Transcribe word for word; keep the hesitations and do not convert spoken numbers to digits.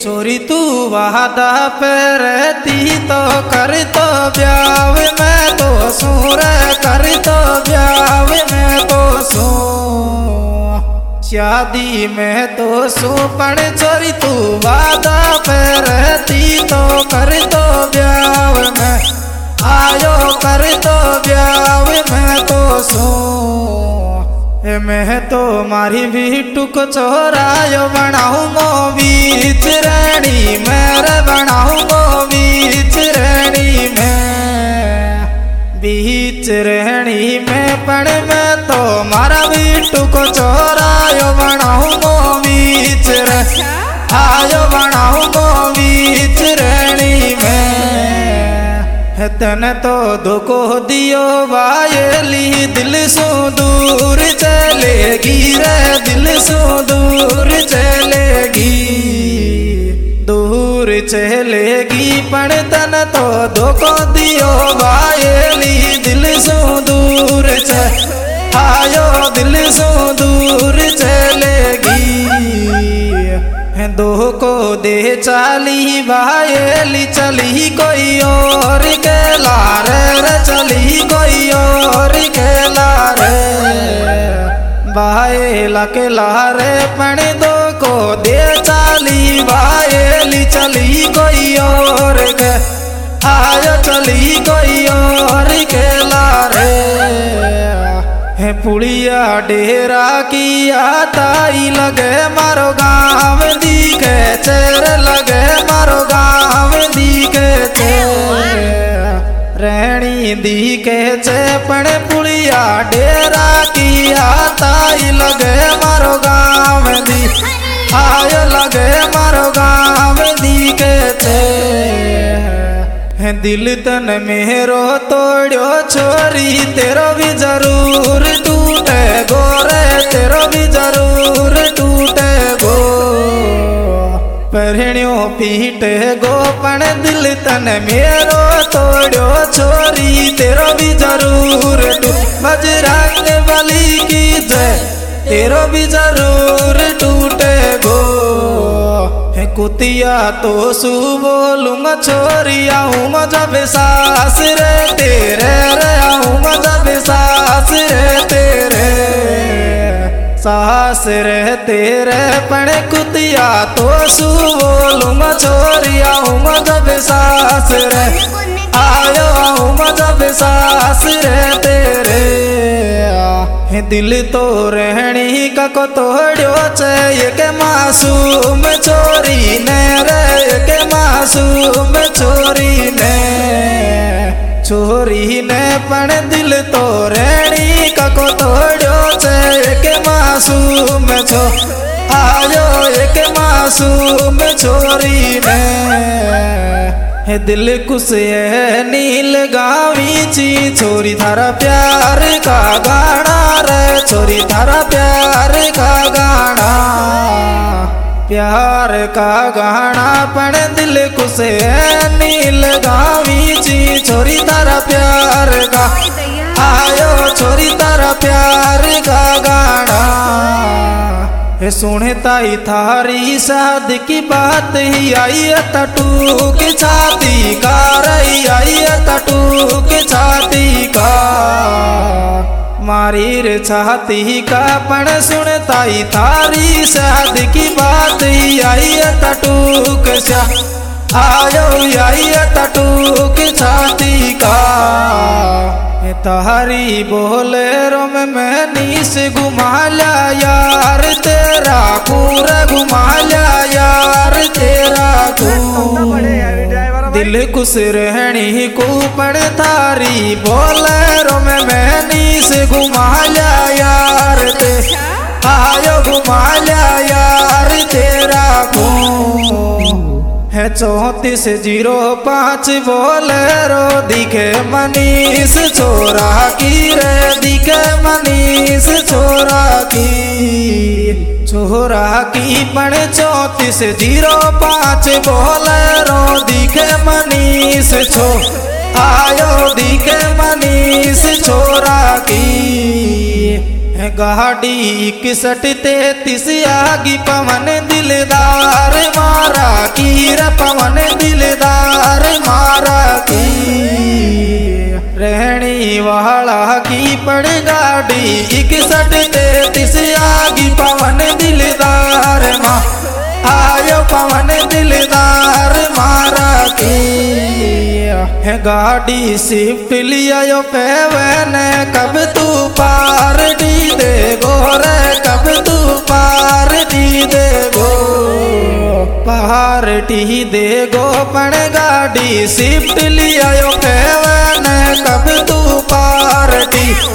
छोरी तू वादा पे रहती तो कर तो ब्याह में तो सूर कर तो ब्याह में तो सू शादी में तो सुपण छोरी तू वादा पे रहती तो कर तो ब्याह में आयो कर तो ब्याह में तो सू मैं तो मारी बिट्टू को चोरायो बनाऊंगो बीच रेणी मेरे बनाऊंगो बीच रेणी में बीच रेणी में पण में तो मारा बिट्टू को चोरायो बनाऊंगो बीच रे आयो बनाऊंगो बीच रेणी में तन तो धोखो दियो वायली दिल सो दूर चलेगी रे दिल सो दूर चलेगी दूर चलेगी पण तन तो धोखो दियो वायली दिल सो दूर चल आयो दिल सो दूर चलेगी दो को दे चाली वायली चली कोई और के लारे रे चली कोई और के लारे वायला के लारे पण दो को दे चाली वायली चली कोई और के आयो चली कोई और के लारे है पुड़िया डेरा किया ताई लगे मारो गाँव दिखे चेर लगे मारो गाँव दिखे चेर रहनी दिखे चेपण पुड़िया डेरा किया ताई लगे मारो गाँव दी आयो लगे मारो गाँव दिखे चेर दिल तन मेरो तोड़ो छोरी तेरो भी जरूर टूटे गोरे तेरो भी जरूर टूटे गो परण्यो पीटे गो पण दिल तन मेरो तोड़ो छोरी तेरो भी जरूर टूटे बजरंग बली की जय तेरो भी जरूर टूटे गो कुतिया तो सु बोलूंगा छोरी आऊंगा जब सास रे तेरे रे आऊंगा जब सास रे तेरे सास रे तेरे पण कुतिया तो सु बोलूंगा छोरी आऊंगा जब सास रे आयो आऊंगा जब सास रे तेरे दिल तो रहनी का को तोड़ो चे के मासूम चोरी ने रे के मासूम चोरी ने चोरी ने पण दिल तो रहनी का को तोड़ो चे के मासूम छो आयो एक मासूम चोरी ने दिल कुछ है नील गावी ची छोरी थारा प्यार का गाना रे छोरी थारा प्यार का गाना प्यार का गाना पण दिल कुछ है नील गावी ची छोरी थारा प्यार का आयो छोरी थारा प्यार का गाना सुने ताई थारी शादी की बात ही आई तटू की छाती का रही आई तटू की छाती का मारी रे छाती का पण सुन ताई थारी शादी की बात ही आई तटू के आयो आई तटू की छाती का तारी बोलेरो में मैं नीस घुमा लिया यार तेरा पूरा घुमा लिया यार तेरा दिल खुश रहनी को पण थारी बोलेरो में मैं नीस घुमा लिया यार ते आयो घुमा लिया यार तेरा को है चौतीस जीरो पाँच बोलेरो दिखे मनीष छोरा की रे दिखे मनीष छोरा की छोरा की पण चौतीस जीरो पाँच बोलेरो दिखे मनीष छो आयो दिखे मनीष छोरा की गाड़ी इकसठ तैतीस आगी पवन दिलदार मारा की रे पवन दिलदार मारा की रहनी वाला की पड़ गाड़ी इकसठ तैतीस आगी पवन दिलदार मा आयो पवन दिलदार मारा की गाड़ी शिफ्ट लिया पेवन कब तू पार्टी दे गोरे कब तू पार्टी दे गो पार्टी दे गो पण गाड़ी शिफ्ट लिया पेवन कब तू पार्टी